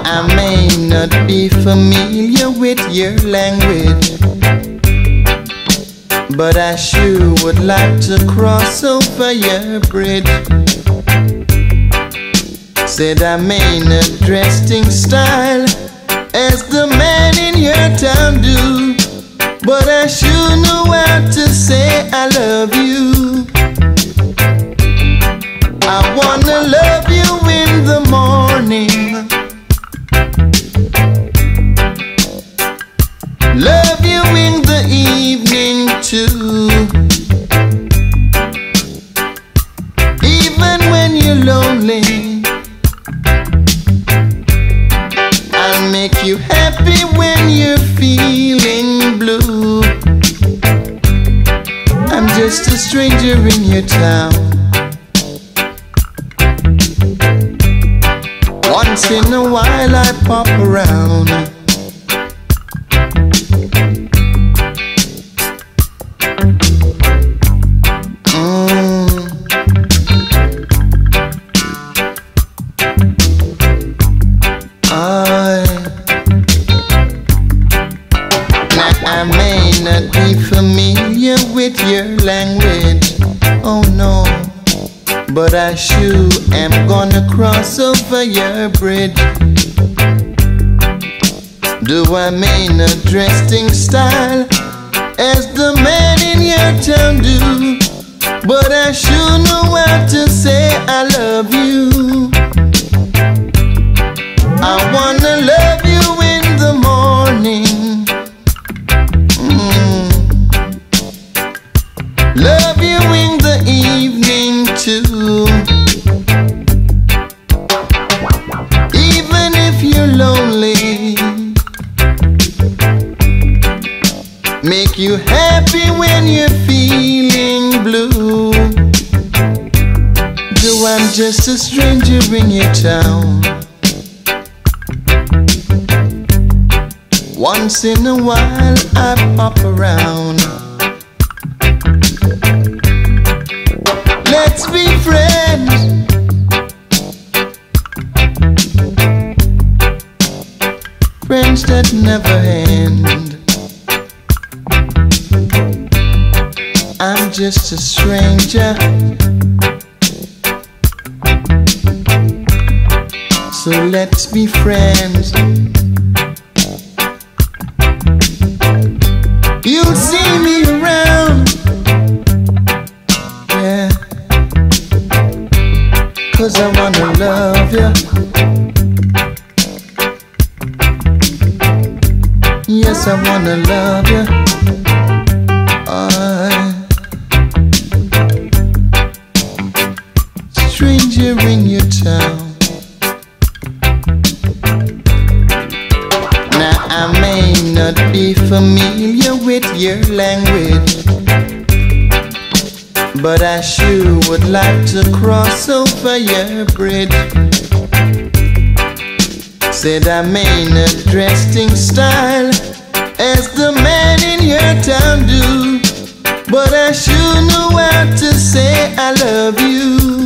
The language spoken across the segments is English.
I may not be familiar with your language, but I sure would like to cross over your bridge. Said I may not dress in style as the man in your town do, but I sure know how to say I love you. I wanna love you in the morning, love you in the evening too. Even when you're lonely, I'll make you happy when you're feeling blue. I'm just a stranger in your town. Once in a while I pop around. I may not be familiar with your language, oh no, but I sure am gonna cross over your bridge. Do I may not dress in style as the man in your town do, but I sure know how to say I love you. I wanna love you in the morning, love you in the evening too. Even if you're lonely, make you happy when you're feeling blue. Though I'm just a stranger in your town, once in a while I pop around. Let's be friends, friends that never end. I'm just a stranger, so let's be friends. You'll see me around, yeah, 'cause I wanna love you. Yes, I wanna love you. Stranger in your town. Now I may not be familiar with your language, but I sure would like to cross over your bridge. Said I may not dress in style as the man in your town do, but I sure know how to say I love you.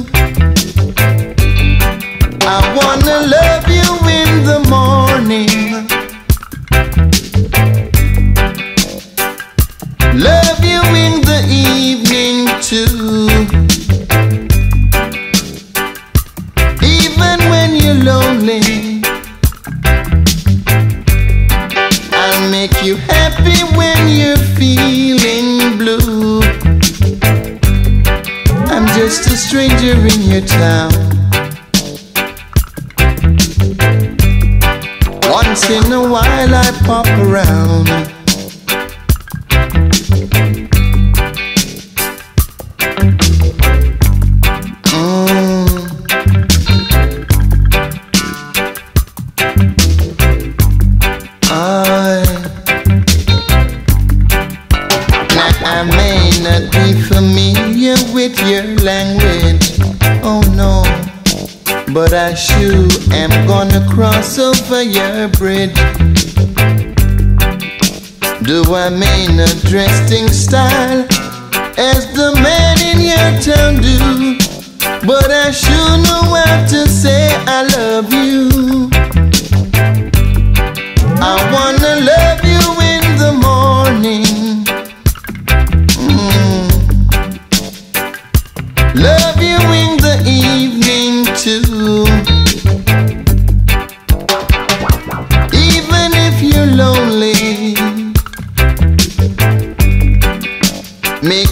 I wanna love you in the morning, love you in the evening too. Even when you're lonely, I'll make you happy when you're feeling blue. I'm just a stranger in your town. Once in a while I pop around. I may not be familiar with your language, oh no, but I sure am gonna cross over your bridge. Do I may not dress in style as the man in your town do, but I sure know how to say I love you.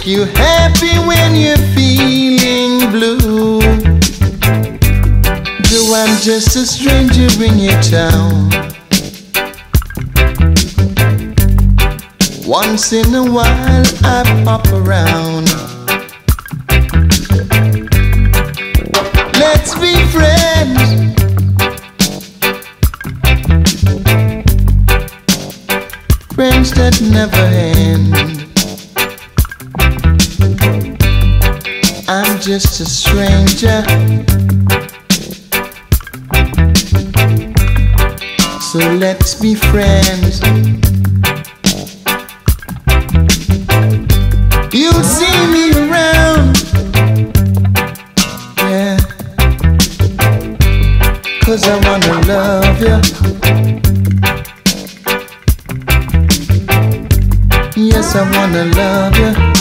make you happy when you're feeling blue. Though I'm just a stranger in your town, once in a while I pop around. Let's be friends. Friends that never end. I'm just a stranger, so let's be friends. You'll see me around, yeah, 'cause I wanna love you. Yes, I wanna love you.